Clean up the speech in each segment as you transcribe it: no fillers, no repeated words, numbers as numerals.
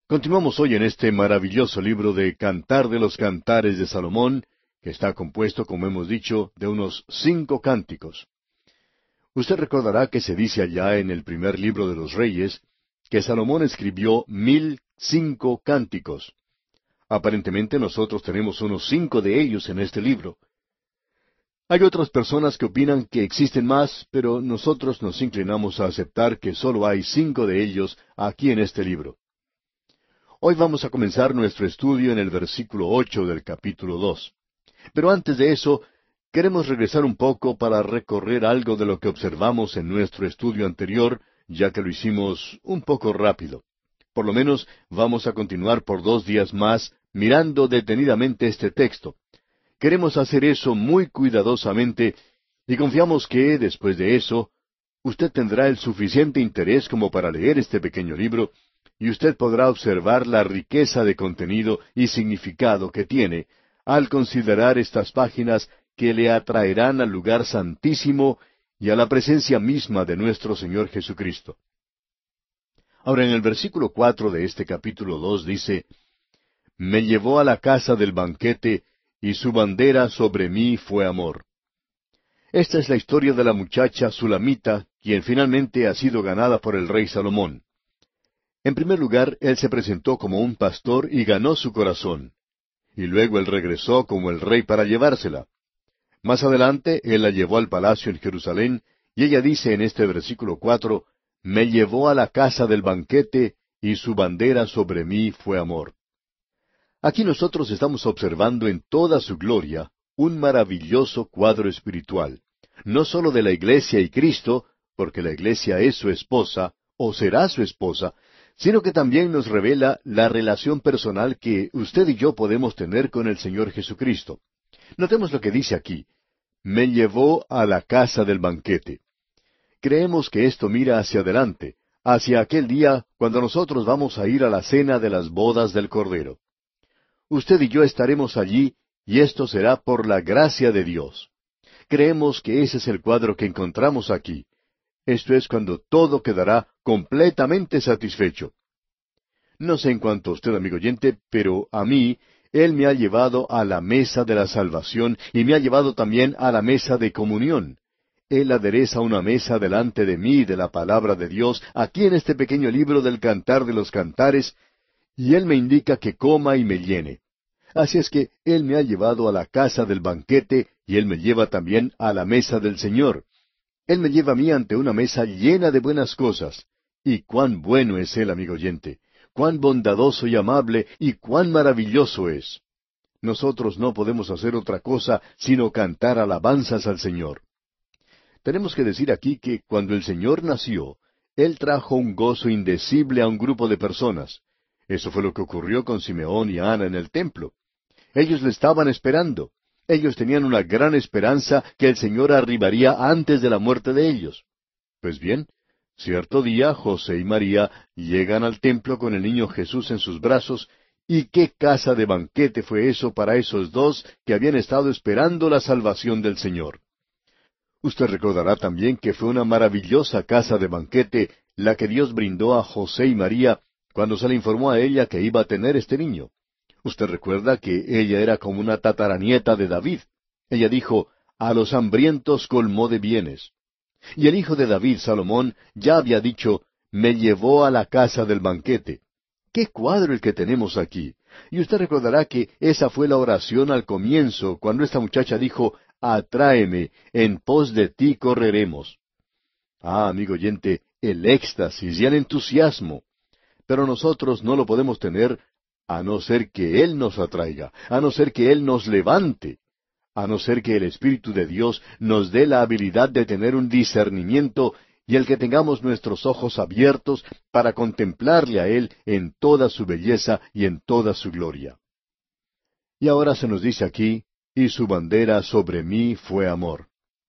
Continuamos hoy en este maravilloso libro de Cantar de los Cantares de Salomón, que está compuesto, como hemos dicho, de unos 5 cánticos. Usted recordará que se dice allá en el primer libro de los Reyes que Salomón escribió 1005 cánticos. Aparentemente nosotros tenemos unos 5 de ellos en este libro. Hay otras personas que opinan que existen más, pero nosotros nos inclinamos a aceptar que solo hay 5 de ellos aquí en este libro. Hoy vamos a comenzar nuestro estudio en el versículo 8 del capítulo 2. Pero antes de eso, queremos regresar un poco para recorrer algo de lo que observamos en nuestro estudio anterior, ya que lo hicimos un poco rápido. Por lo menos vamos a continuar por 2 días más mirando detenidamente este texto. Queremos hacer eso muy cuidadosamente y confiamos que, después de eso, usted tendrá el suficiente interés como para leer este pequeño libro, y usted podrá observar la riqueza de contenido y significado que tiene al considerar estas páginas que le atraerán al lugar santísimo y a la presencia misma de nuestro Señor Jesucristo. Ahora, en el versículo 4 de este capítulo 2 dice, «Me llevó a la casa del banquete, y su bandera sobre mí fue amor». Esta es la historia de la muchacha sulamita, quien finalmente ha sido ganada por el rey Salomón. En primer lugar, él se presentó como un pastor y ganó su corazón. Y luego él regresó como el rey para llevársela. Más adelante, él la llevó al palacio en Jerusalén, y ella dice en este versículo 4, «Me llevó a la casa del banquete, y su bandera sobre mí fue amor». Aquí nosotros estamos observando en toda su gloria un maravilloso cuadro espiritual, no sólo de la iglesia y Cristo, porque la iglesia es su esposa, o será su esposa, sino que también nos revela la relación personal que usted y yo podemos tener con el Señor Jesucristo. Notemos lo que dice aquí, «Me llevó a la casa del banquete». Creemos que esto mira hacia adelante, hacia aquel día cuando nosotros vamos a ir a la cena de las bodas del Cordero. Usted y yo estaremos allí, y esto será por la gracia de Dios. Creemos que ese es el cuadro que encontramos aquí. Esto es cuando todo quedará completamente satisfecho. No sé en cuanto a usted, amigo oyente, pero a mí, Él me ha llevado a la mesa de la salvación y me ha llevado también a la mesa de comunión. Él adereza una mesa delante de mí de la palabra de Dios, aquí en este pequeño libro del Cantar de los Cantares, y Él me indica que coma y me llene. Así es que Él me ha llevado a la casa del banquete y Él me lleva también a la mesa del Señor. Él me lleva a mí ante una mesa llena de buenas cosas. Y cuán bueno es Él, amigo oyente, cuán bondadoso y amable, y cuán maravilloso es. Nosotros no podemos hacer otra cosa sino cantar alabanzas al Señor. Tenemos que decir aquí que cuando el Señor nació, Él trajo un gozo indecible a un grupo de personas. Eso fue lo que ocurrió con Simeón y Ana en el templo. Ellos le estaban esperando. Ellos tenían una gran esperanza que el Señor arribaría antes de la muerte de ellos. Pues bien, cierto día José y María llegan al templo con el niño Jesús en sus brazos, y qué casa de banquete fue eso para esos dos que habían estado esperando la salvación del Señor. Usted recordará también que fue una maravillosa casa de banquete la que Dios brindó a José y María cuando se le informó a ella que iba a tener este niño. Usted recuerda que ella era como una tataranieta de David. Ella dijo, «A los hambrientos colmó de bienes». Y el hijo de David, Salomón, ya había dicho, «Me llevó a la casa del banquete». ¡Qué cuadro el que tenemos aquí! Y usted recordará que esa fue la oración al comienzo, cuando esta muchacha dijo, «Atráeme, en pos de ti correremos». Ah, amigo oyente, el éxtasis y el entusiasmo. Pero nosotros no lo podemos tener a no ser que Él nos atraiga, a no ser que Él nos levante, a no ser que el Espíritu de Dios nos dé la habilidad de tener un discernimiento y el que tengamos nuestros ojos abiertos para contemplarle a Él en toda su belleza y en toda su gloria. Y ahora se nos dice aquí, «Y su bandera sobre mí fue amor».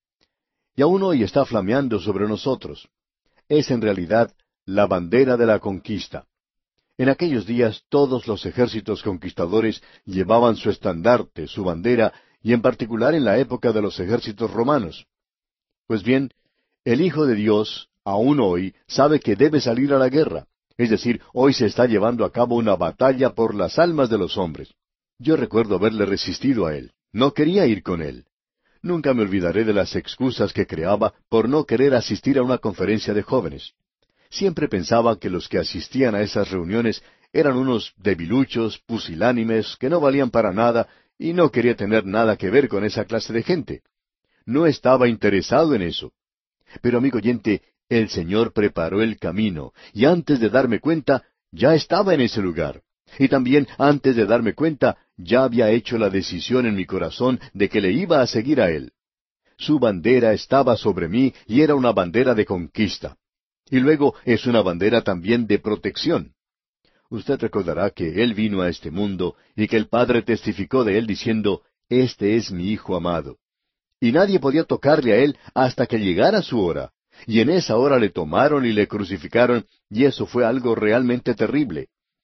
Y aún hoy está flameando sobre nosotros. Es en realidad la bandera de la conquista. En aquellos días todos los ejércitos conquistadores llevaban su estandarte, su bandera, y en particular en la época de los ejércitos romanos. Pues bien, el Hijo de Dios, aún hoy, sabe que debe salir a la guerra. Es decir, hoy se está llevando a cabo una batalla por las almas de los hombres. Yo recuerdo haberle resistido a él. No quería ir con él. Nunca me olvidaré de las excusas que creaba por no querer asistir a una conferencia de jóvenes. Siempre pensaba que los que asistían a esas reuniones eran unos debiluchos, pusilánimes, que no valían para nada, y no quería tener nada que ver con esa clase de gente. No estaba interesado en eso. Pero, amigo oyente, el Señor preparó el camino, y antes de darme cuenta, ya estaba en ese lugar. Y también, antes de darme cuenta, ya había hecho la decisión en mi corazón de que le iba a seguir a Él. Su bandera estaba sobre mí y era una bandera de conquista. Y luego es una bandera también de protección. Usted recordará que Él vino a este mundo y que el Padre testificó de Él diciendo, «Este es mi Hijo amado». Y nadie podía tocarle a Él hasta que llegara su hora. Y en esa hora le tomaron y le crucificaron, y eso fue algo realmente terrible.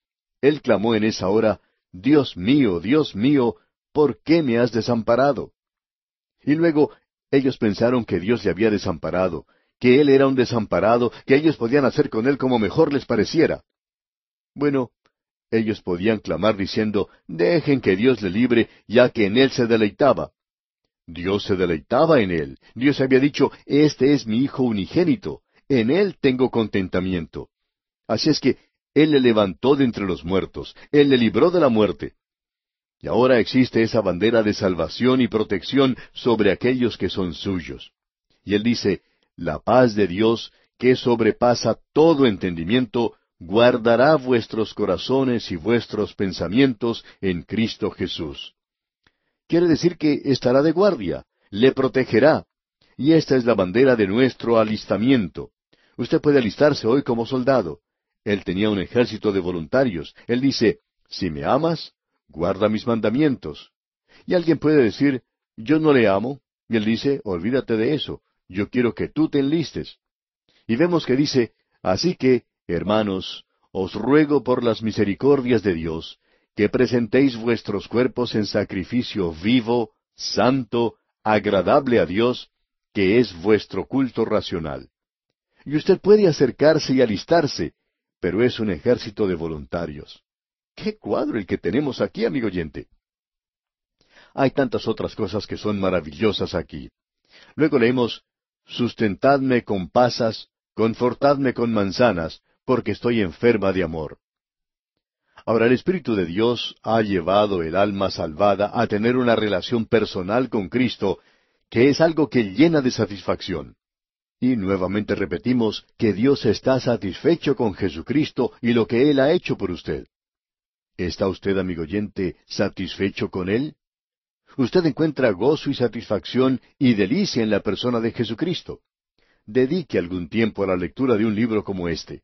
Él clamó en esa hora, Dios mío, ¿por qué me has desamparado? Y luego ellos pensaron que Dios le había desamparado, que Él era un desamparado, que ellos podían hacer con Él como mejor les pareciera. Bueno, ellos podían clamar diciendo, dejen que Dios le libre, ya que en Él se deleitaba. Dios se deleitaba en Él. Dios había dicho, este es mi Hijo unigénito, en Él tengo contentamiento. Así es que Él le levantó de entre los muertos, Él le libró de la muerte. Y ahora existe esa bandera de salvación y protección sobre aquellos que son suyos. Y Él dice, la paz de Dios, que sobrepasa todo entendimiento, guardará vuestros corazones y vuestros pensamientos en Cristo Jesús. Quiere decir que estará de guardia, le protegerá. Y esta es la bandera de nuestro alistamiento. Usted puede alistarse hoy como soldado. Él tenía un ejército de voluntarios. Él dice, si me amas, guarda mis mandamientos. Y alguien puede decir, yo no le amo. Y él dice, olvídate de eso. Yo quiero que tú te enlistes. Y vemos que dice, así que, hermanos, os ruego por las misericordias de Dios, que presentéis vuestros cuerpos en sacrificio vivo, santo, agradable a Dios, que es vuestro culto racional. Y usted puede acercarse y alistarse, pero es un ejército de voluntarios. ¡Qué cuadro el que tenemos aquí, amigo oyente! Hay tantas otras cosas que son maravillosas aquí. Luego leemos, sustentadme con pasas, confortadme con manzanas, porque estoy enferma de amor. Ahora, el Espíritu de Dios ha llevado el alma salvada a tener una relación personal con Cristo, que es algo que llena de satisfacción. Y nuevamente repetimos que Dios está satisfecho con Jesucristo y lo que Él ha hecho por usted. ¿Está usted, amigo oyente, satisfecho con Él? Usted encuentra gozo y satisfacción y delicia en la persona de Jesucristo. Dedique algún tiempo a la lectura de un libro como este.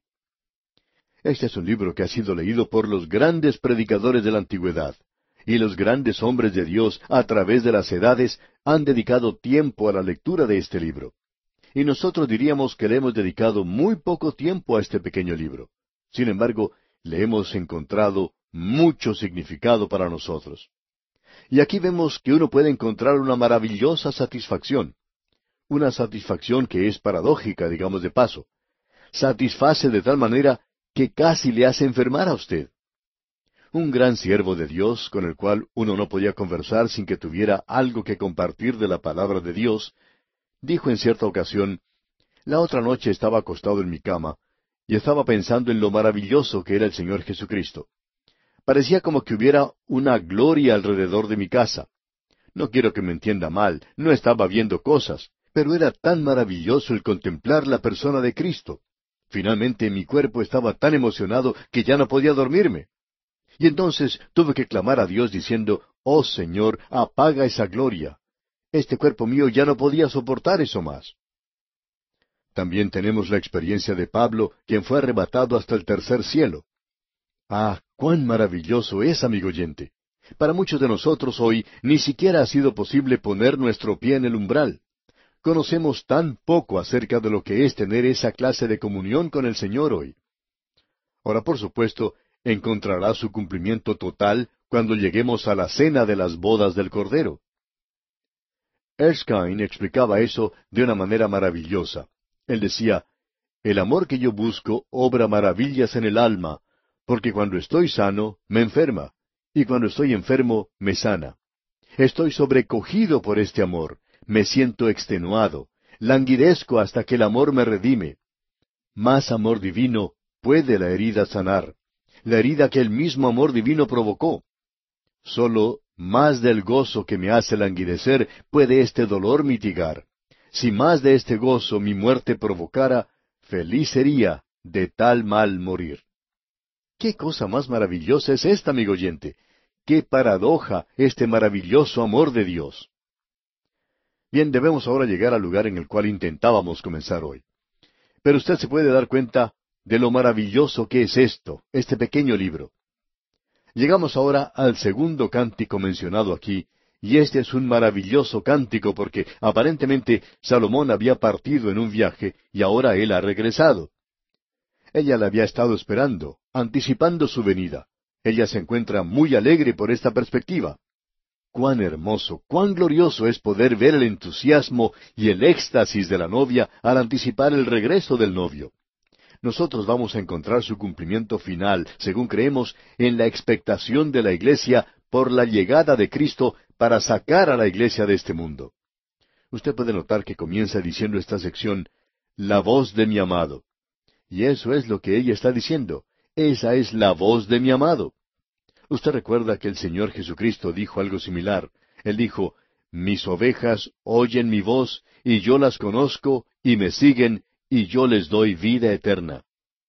Este es un libro que ha sido leído por los grandes predicadores de la antigüedad, y los grandes hombres de Dios a través de las edades han dedicado tiempo a la lectura de este libro. Y nosotros diríamos que le hemos dedicado muy poco tiempo a este pequeño libro. Sin embargo, le hemos encontrado mucho significado para nosotros. Y aquí vemos que uno puede encontrar una maravillosa satisfacción. Una satisfacción que es paradójica, digamos de paso. Satisface de tal manera que casi le hace enfermar a usted. Un gran siervo de Dios, con el cual uno no podía conversar sin que tuviera algo que compartir de la palabra de Dios, dijo en cierta ocasión, la otra noche estaba acostado en mi cama, y estaba pensando en lo maravilloso que era el Señor Jesucristo. Parecía como que hubiera una gloria alrededor de mi casa. No quiero que me entienda mal, no estaba viendo cosas, pero era tan maravilloso el contemplar la persona de Cristo. Finalmente mi cuerpo estaba tan emocionado que ya no podía dormirme. Y entonces tuve que clamar a Dios diciendo, «Oh Señor, apaga esa gloria». Este cuerpo mío ya no podía soportar eso más. También tenemos la experiencia de Pablo, quien fue arrebatado hasta el tercer cielo. Ah, cuán maravilloso es, amigo oyente. Para muchos de nosotros hoy ni siquiera ha sido posible poner nuestro pie en el umbral. Conocemos tan poco acerca de lo que es tener esa clase de comunión con el Señor hoy. Ahora, por supuesto, encontrará su cumplimiento total cuando lleguemos a la cena de las bodas del Cordero. Erskine explicaba eso de una manera maravillosa. Él decía, El amor que yo busco obra maravillas en el alma, porque cuando estoy sano, me enferma, y cuando estoy enfermo, me sana. Estoy sobrecogido por este amor, me siento extenuado, languidezco hasta que el amor me redime. Más amor divino puede la herida sanar, la herida que el mismo amor divino provocó. Solo más del gozo que me hace languidecer puede este dolor mitigar. Si más de este gozo mi muerte provocara, feliz sería de tal mal morir. ¿Qué cosa más maravillosa es esta, amigo oyente? ¡Qué paradoja este maravilloso amor de Dios! Bien, debemos ahora llegar al lugar en el cual intentábamos comenzar hoy. Pero usted se puede dar cuenta de lo maravilloso que es esto, este pequeño libro. Llegamos ahora al segundo cántico mencionado aquí, y este es un maravilloso cántico porque aparentemente Salomón había partido en un viaje y ahora él ha regresado. Ella le había estado esperando, anticipando su venida. Ella se encuentra muy alegre por esta perspectiva. Cuán hermoso, cuán glorioso es poder ver el entusiasmo y el éxtasis de la novia al anticipar el regreso del novio. Nosotros vamos a encontrar su cumplimiento final, según creemos, en la expectación de la iglesia por la llegada de Cristo para sacar a la iglesia de este mundo. Usted puede notar que comienza diciendo esta sección, la voz de mi amado. Y eso es lo que ella está diciendo. Esa es la voz de mi amado. Usted recuerda que el Señor Jesucristo dijo algo similar. Él dijo, mis ovejas oyen mi voz, y yo las conozco, y me siguen, y yo les doy vida eterna.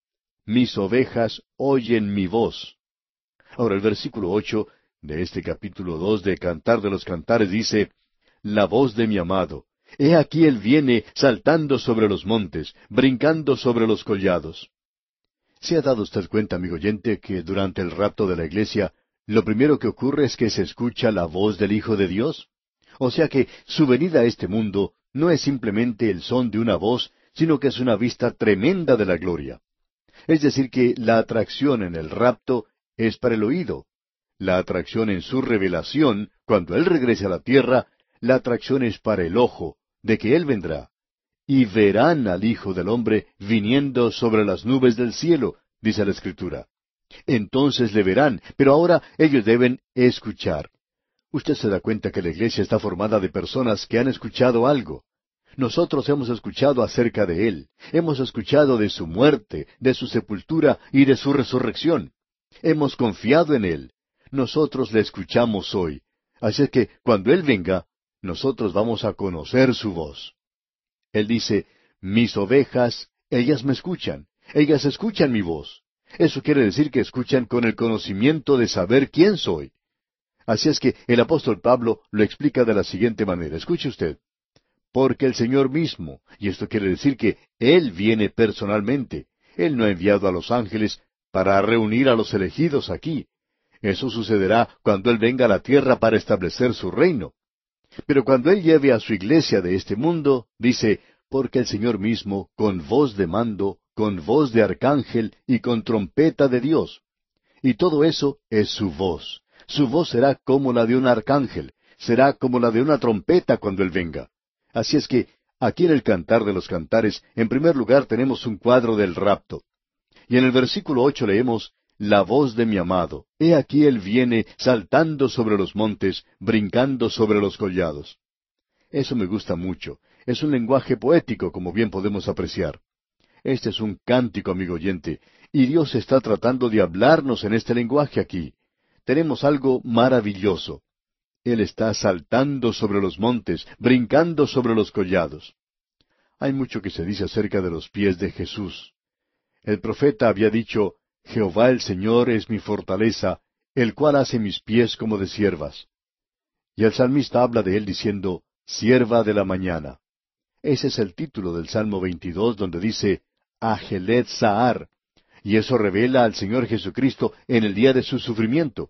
Mis ovejas oyen mi voz. Ahora el versículo 8 de este capítulo 2 de Cantar de los Cantares dice, la voz de mi amado. He aquí él viene saltando sobre los montes, brincando sobre los collados. ¿Se ha dado usted cuenta, amigo oyente, que durante el rapto de la iglesia, lo primero que ocurre es que se escucha la voz del Hijo de Dios? O sea que su venida a este mundo no es simplemente el son de una voz, sino que es una vista tremenda de la gloria. Es decir, que la atracción en el rapto es para el oído. La atracción en su revelación, cuando Él regrese a la tierra, la atracción es para el ojo, de que Él vendrá. Y verán al Hijo del Hombre viniendo sobre las nubes del cielo, dice la Escritura. Entonces le verán, pero ahora ellos deben escuchar. Usted se da cuenta que la iglesia está formada de personas que han escuchado algo. Nosotros hemos escuchado acerca de Él. Hemos escuchado de su muerte, de su sepultura y de su resurrección. Hemos confiado en Él. Nosotros le escuchamos hoy. Así es que cuando Él venga, nosotros vamos a conocer su voz. Él dice, mis ovejas, ellas me escuchan. Ellas escuchan mi voz. Eso quiere decir que escuchan con el conocimiento de saber quién soy. Así es que el apóstol Pablo lo explica de la siguiente manera. Escuche usted. Porque el Señor mismo, y esto quiere decir que Él viene personalmente. Él no ha enviado a los ángeles para reunir a los elegidos aquí. Eso sucederá cuando Él venga a la tierra para establecer su reino. Pero cuando Él lleve a su iglesia de este mundo, dice, porque el Señor mismo, con voz de mando, con voz de arcángel y con trompeta de Dios. Y todo eso es su voz. Su voz será como la de un arcángel, será como la de una trompeta cuando Él venga. Así es que, aquí en el Cantar de los Cantares, en primer lugar tenemos un cuadro del rapto. Y en el versículo 8 leemos, la voz de mi amado. He aquí él viene saltando sobre los montes, brincando sobre los collados. Eso me gusta mucho. Es un lenguaje poético, como bien podemos apreciar. Este es un cántico, amigo oyente, y Dios está tratando de hablarnos en este lenguaje aquí. Tenemos algo maravilloso. Él está saltando sobre los montes, brincando sobre los collados. Hay mucho que se dice acerca de los pies de Jesús. El profeta había dicho, Jehová el Señor es mi fortaleza, el cual hace mis pies como de siervas. Y el salmista habla de él diciendo, sierva de la mañana. Ese es el título del Salmo 22, donde dice, Ajelet Sahar, y eso revela al Señor Jesucristo en el día de su sufrimiento.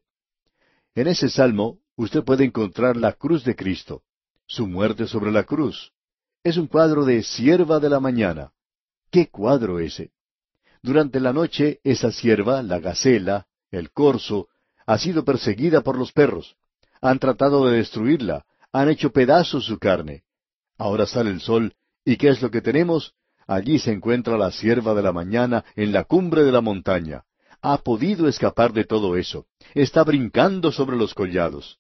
En ese salmo, usted puede encontrar la cruz de Cristo, su muerte sobre la cruz. Es un cuadro de sierva de la mañana. ¿Qué cuadro ese? Durante la noche, esa sierva, la gacela, el corzo, ha sido perseguida por los perros. Han tratado de destruirla, han hecho pedazos su carne. Ahora sale el sol, ¿y qué es lo que tenemos? Allí se encuentra la sierva de la mañana en la cumbre de la montaña. Ha podido escapar de todo eso. Está brincando sobre los collados.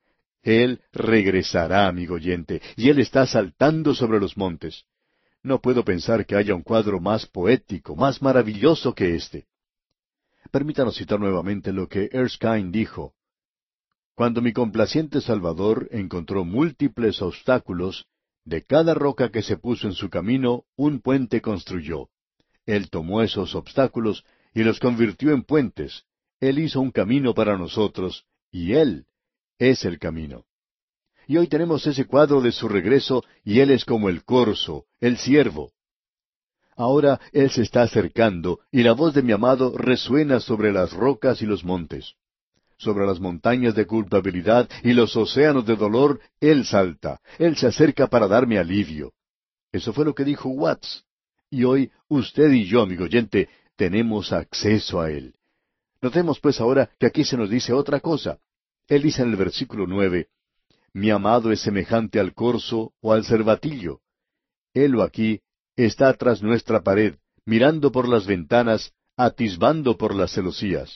Él regresará, amigo oyente, y Él está saltando sobre los montes. No puedo pensar que haya un cuadro más poético, más maravilloso que este. Permítanos citar nuevamente lo que Erskine dijo. Cuando mi complaciente Salvador encontró múltiples obstáculos, de cada roca que se puso en su camino, un puente construyó. Él tomó esos obstáculos y los convirtió en puentes. Él hizo un camino para nosotros, y Él es el camino. Y hoy tenemos ese cuadro de su regreso, y Él es como el corzo, el ciervo. Ahora Él se está acercando, y la voz de mi amado resuena sobre las rocas y los montes. Sobre las montañas de culpabilidad y los océanos de dolor, Él salta. Él se acerca para darme alivio. Eso fue lo que dijo Watts. Y hoy, usted y yo, amigo oyente, tenemos acceso a Él. Notemos pues ahora que aquí se nos dice otra cosa. Él dice en el versículo 9, mi amado es semejante al corzo o al cervatillo. Helo aquí, está tras nuestra pared, mirando por las ventanas, atisbando por las celosías.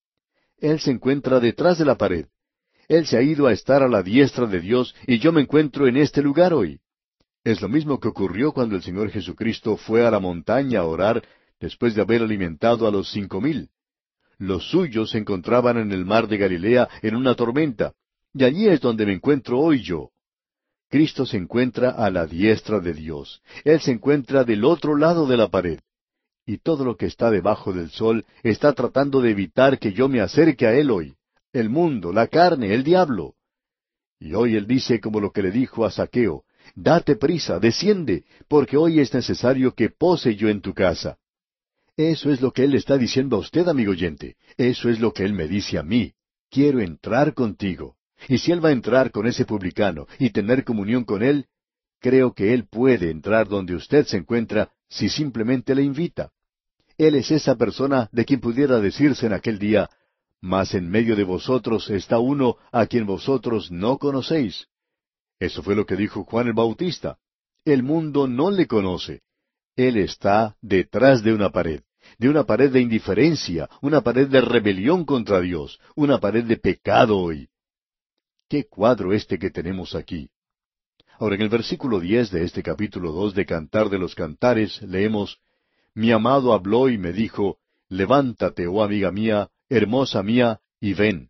Él se encuentra detrás de la pared. Él se ha ido a estar a la diestra de Dios y yo me encuentro en este lugar hoy. Es lo mismo que ocurrió cuando el Señor Jesucristo fue a la montaña a orar después de haber alimentado a los 5,000. Los suyos se encontraban en el mar de Galilea en una tormenta, y allí es donde me encuentro hoy yo. Cristo se encuentra a la diestra de Dios. Él se encuentra del otro lado de la pared. Y todo lo que está debajo del sol está tratando de evitar que yo me acerque a Él hoy. El mundo, la carne, el diablo. Y hoy Él dice como lo que le dijo a Zaqueo, date prisa, desciende, porque hoy es necesario que pose yo en tu casa. Eso es lo que Él le está diciendo a usted, amigo oyente. Eso es lo que Él me dice a mí. Quiero entrar contigo. Y si Él va a entrar con ese publicano y tener comunión con Él, creo que Él puede entrar donde usted se encuentra si simplemente le invita. Él es esa persona de quien pudiera decirse en aquel día, mas en medio de vosotros está uno a quien vosotros no conocéis. Eso fue lo que dijo Juan el Bautista. El mundo no le conoce. Él está detrás de una pared de indiferencia, una pared de rebelión contra Dios, una pared de pecado hoy. ¡Qué cuadro este que tenemos aquí! Ahora, en el versículo 10 de este capítulo 2 de Cantar de los Cantares, leemos, mi amado habló y me dijo, levántate, oh amiga mía, hermosa mía, y ven.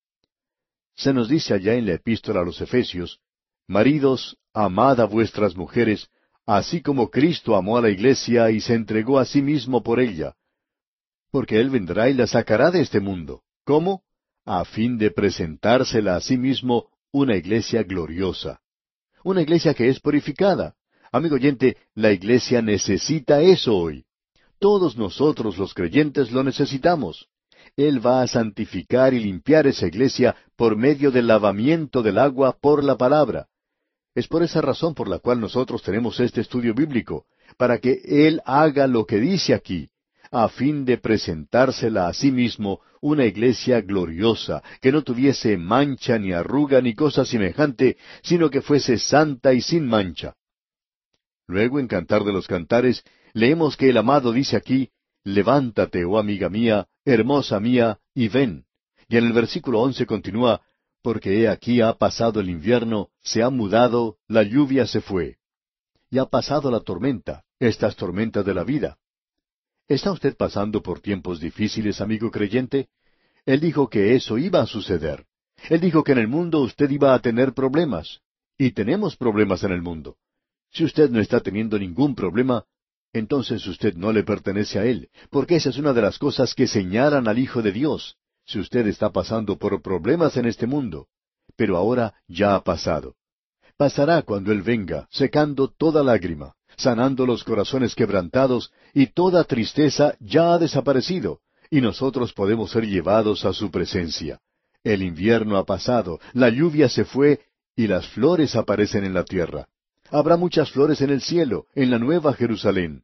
Se nos dice allá en la epístola a los Efesios, maridos, amad a vuestras mujeres, así como Cristo amó a la iglesia y se entregó a sí mismo por ella. Porque Él vendrá y la sacará de este mundo. ¿Cómo? A fin de presentársela a sí mismo una iglesia gloriosa. Una iglesia que es purificada. Amigo oyente, la iglesia necesita eso hoy. Todos nosotros los creyentes lo necesitamos. Él va a santificar y limpiar esa iglesia por medio del lavamiento del agua por la palabra. Es por esa razón por la cual nosotros tenemos este estudio bíblico, para que Él haga lo que dice aquí, a fin de presentársela a sí mismo una iglesia gloriosa, que no tuviese mancha ni arruga ni cosa semejante, sino que fuese santa y sin mancha. Luego, en Cantar de los Cantares, leemos que el amado dice aquí, levántate, oh amiga mía, hermosa mía, y ven. Y en el versículo 11 continúa, porque he aquí ha pasado el invierno, se ha mudado, la lluvia se fue. Y ha pasado la tormenta, estas tormentas de la vida. ¿Está usted pasando por tiempos difíciles, amigo creyente? Él dijo que eso iba a suceder. Él dijo que en el mundo usted iba a tener problemas. Y tenemos problemas en el mundo. Si usted no está teniendo ningún problema, entonces usted no le pertenece a Él, porque esa es una de las cosas que señalan al Hijo de Dios. Si usted está pasando por problemas en este mundo, pero ahora ya ha pasado. Pasará cuando Él venga, secando toda lágrima, sanando los corazones quebrantados, y toda tristeza ya ha desaparecido, y nosotros podemos ser llevados a su presencia. El invierno ha pasado, la lluvia se fue, y las flores aparecen en la tierra. Habrá muchas flores en el cielo, en la nueva Jerusalén.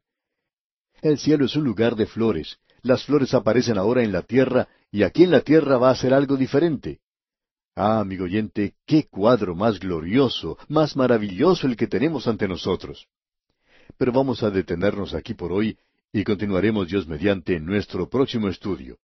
El cielo es un lugar de flores. Las flores aparecen ahora en la tierra, y aquí en la tierra va a ser algo diferente. Ah, amigo oyente, qué cuadro más glorioso, más maravilloso el que tenemos ante nosotros. pero vamos a detenernos aquí por hoy y continuaremos Dios mediante en nuestro próximo estudio.